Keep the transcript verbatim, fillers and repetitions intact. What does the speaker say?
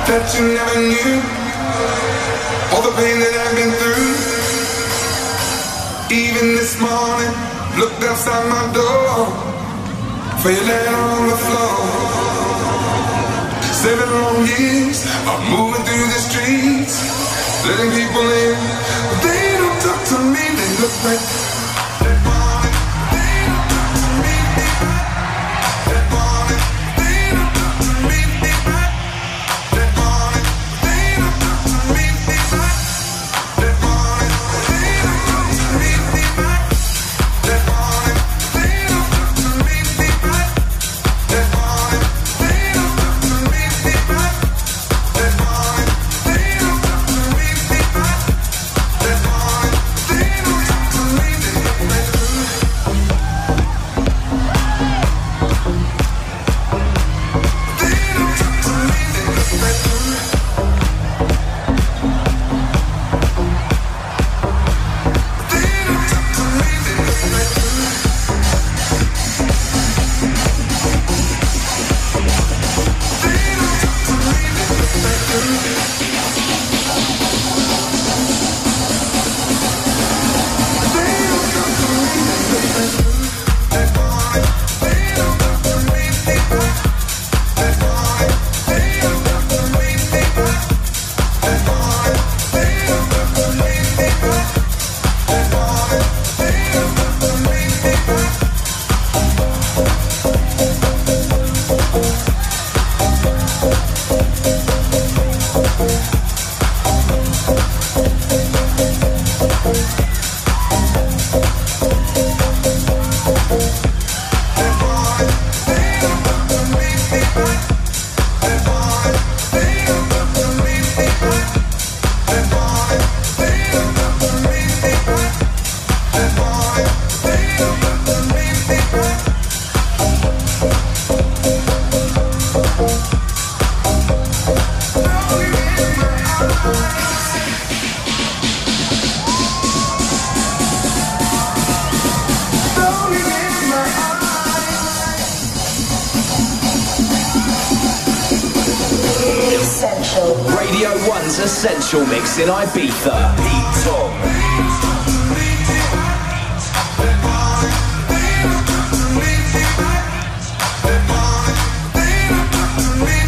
that you never knew, all the pain that I've been through. Even this morning, looked outside my door for your letter on the floor. Seven long years of moving through the streets, letting people in, but they don't talk to me, they look like that morning. They don't talk to me, that morning. They don't talk to me, that morning. They don't talk to me, that morning. They don't talk to me, that morning. They don't talk to me, that morning. They don't talk to me, that morning. They don't talk to me, that morning. They don't talk to me, they look like you. They don't talk to me, they look like you. They don't talk to me, they look like you. They don't talk to me, they look like you. They don't talk to me, they look like you. That morning, they don't talk to me, that morning. They don't talk to me, that morning. They don't talk to me, that morning. They don't talk to me, Essential. Radio one's Essential Mix in Ibiza. Pete Tong. they don't talk to me.